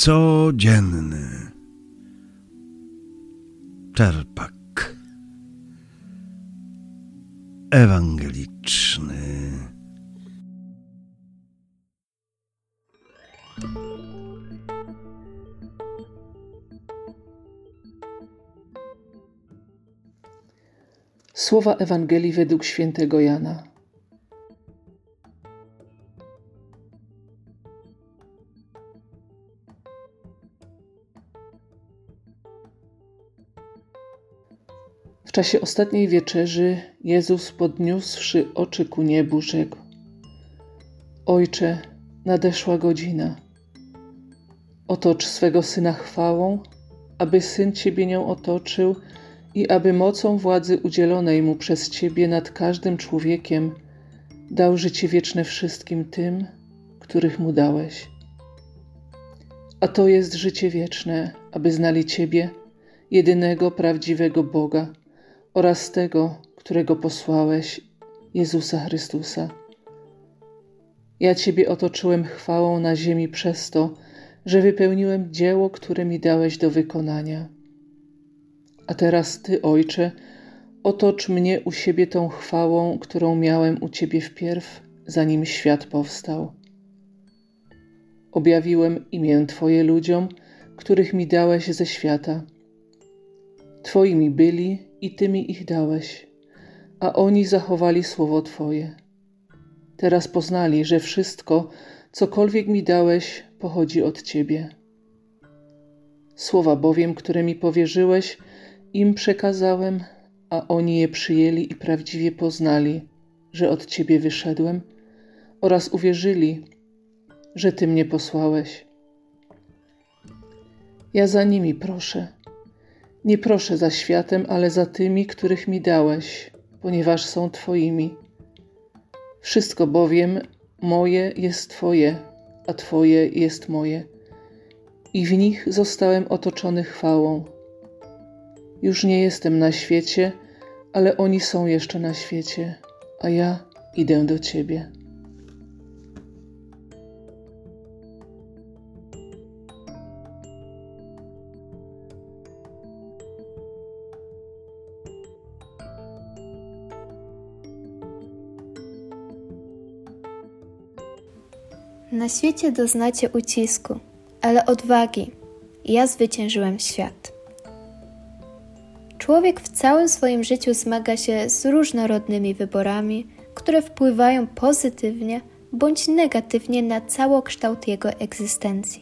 Codzienny czerpak ewangeliczny. Słowa Ewangelii według świętego Jana. W czasie ostatniej wieczerzy Jezus, podniósłszy oczy ku niebu, rzekł: Ojcze, nadeszła godzina. Otocz swego Syna chwałą, aby Syn Ciebie nią otoczył i aby mocą władzy udzielonej Mu przez Ciebie nad każdym człowiekiem dał życie wieczne wszystkim tym, których Mu dałeś. A to jest życie wieczne, aby znali Ciebie, jedynego prawdziwego Boga, oraz tego, którego posłałeś, Jezusa Chrystusa. Ja Ciebie otoczyłem chwałą na ziemi przez to, że wypełniłem dzieło, które mi dałeś do wykonania. A teraz Ty, Ojcze, otocz mnie u siebie tą chwałą, którą miałem u Ciebie wpierw, zanim świat powstał. Objawiłem imię Twoje ludziom, których mi dałeś ze świata. Twoimi byli i Ty mi ich dałeś, a oni zachowali słowo Twoje. Teraz poznali, że wszystko, cokolwiek mi dałeś, pochodzi od Ciebie. Słowa bowiem, które mi powierzyłeś, im przekazałem, a oni je przyjęli i prawdziwie poznali, że od Ciebie wyszedłem, oraz uwierzyli, że Ty mnie posłałeś. Ja za nimi proszę. Nie proszę za światem, ale za tymi, których mi dałeś, ponieważ są Twoimi. Wszystko bowiem moje jest Twoje, a Twoje jest moje. I w nich zostałem otoczony chwałą. Już nie jestem na świecie, ale oni są jeszcze na świecie, a ja idę do Ciebie. Na świecie doznacie ucisku, ale odwagi. Ja zwyciężyłem świat. Człowiek w całym swoim życiu zmaga się z różnorodnymi wyborami, które wpływają pozytywnie bądź negatywnie na całokształt jego egzystencji.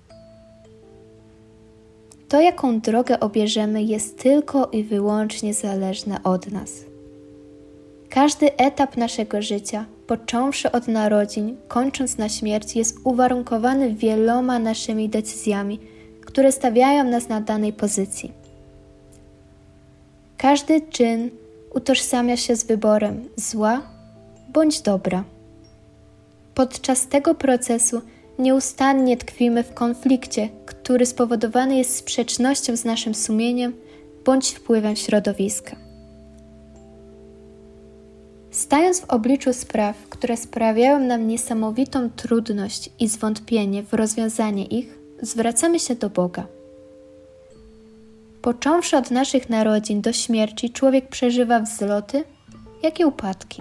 To, jaką drogę obierzemy, jest tylko i wyłącznie zależne od nas. Każdy etap naszego życia, począwszy od narodzin, kończąc na śmierci, jest uwarunkowany wieloma naszymi decyzjami, które stawiają nas na danej pozycji. Każdy czyn utożsamia się z wyborem zła bądź dobra. Podczas tego procesu nieustannie tkwimy w konflikcie, który spowodowany jest sprzecznością z naszym sumieniem bądź wpływem środowiska. Stając w obliczu spraw, które sprawiają nam niesamowitą trudność i zwątpienie w rozwiązanie ich, zwracamy się do Boga. Począwszy od naszych narodzin do śmierci, człowiek przeżywa wzloty, jak i upadki.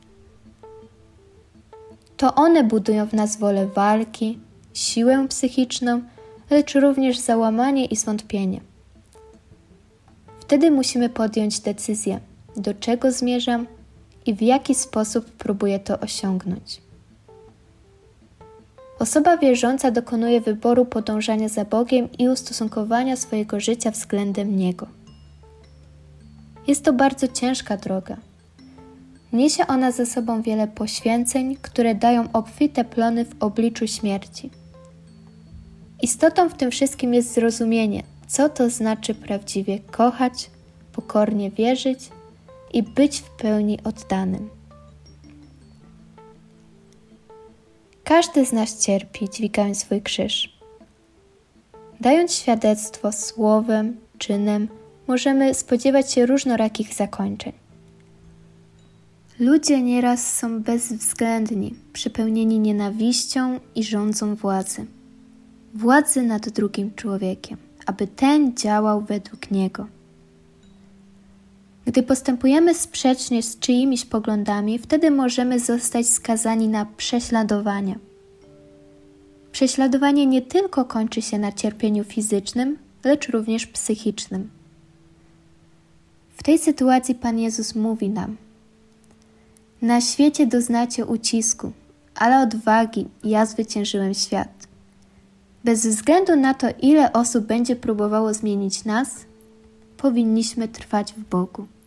To one budują w nas wolę walki, siłę psychiczną, lecz również załamanie i zwątpienie. Wtedy musimy podjąć decyzję, do czego zmierzam i w jaki sposób próbuję to osiągnąć. Osoba wierząca dokonuje wyboru podążania za Bogiem i ustosunkowania swojego życia względem Niego. Jest to bardzo ciężka droga. Niesie ona ze sobą wiele poświęceń, które dają obfite plony w obliczu śmierci. Istotą w tym wszystkim jest zrozumienie, co to znaczy prawdziwie kochać, pokornie wierzyć i być w pełni oddanym. Każdy z nas cierpi, dźwigając swój krzyż. Dając świadectwo słowem, czynem, możemy spodziewać się różnorakich zakończeń. Ludzie nieraz są bezwzględni, przepełnieni nienawiścią i żądzą władzy. władzy nad drugim człowiekiem, aby ten działał według niego. Gdy postępujemy sprzecznie z czyimiś poglądami, wtedy możemy zostać skazani na prześladowania. Prześladowanie nie tylko kończy się na cierpieniu fizycznym, lecz również psychicznym. W tej sytuacji Pan Jezus mówi nam: na świecie doznacie ucisku, ale odwagi, ja zwyciężyłem świat. Bez względu na to, ile osób będzie próbowało zmienić nas, powinniśmy trwać w Bogu.